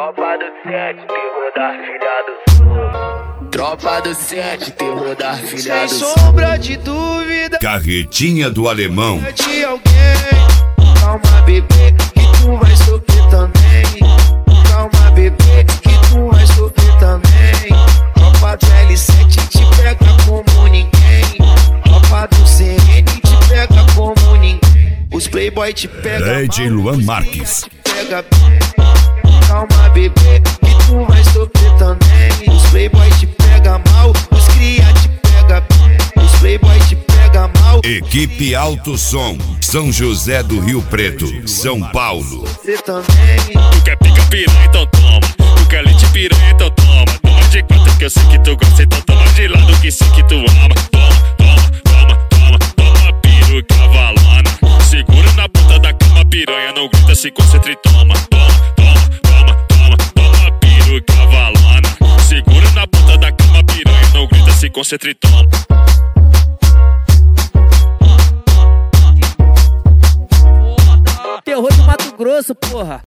Tropa do 7, terror da filha do sul. Tropa do 7, terror da filha do sul. Sem sombra de dúvida, Carretinha do Alemão. de alguém. Calma, bebê, que tu vai sofrer também. Calma, bebê, que tu vai sofrer também. Tropa do L7 te pega como ninguém. Tropa do CN te pega como ninguém. Os playboy te pega DJ Luan Marques. pega bem. Calma, bebê, que tu vai sofrer também. Os playboy te pega mal, os cria te pega bem. Os playboy te pega mal. Equipe Alto Som, São José do Rio Preto, São Paulo. Você também. Tu quer pica piranha, então toma. Tu quer leite piranha, então toma. Toma de quatro que eu sei que tu gosta, então toma de lado que sei que tu ama. Toma piruca valona. Segura na ponta da cama, piranha, não grita, se concentra e toma. Toma piruca valona. Segura na ponta da cama, piranha, não grita, se concentra e toma. Terror de Mato Grosso, porra.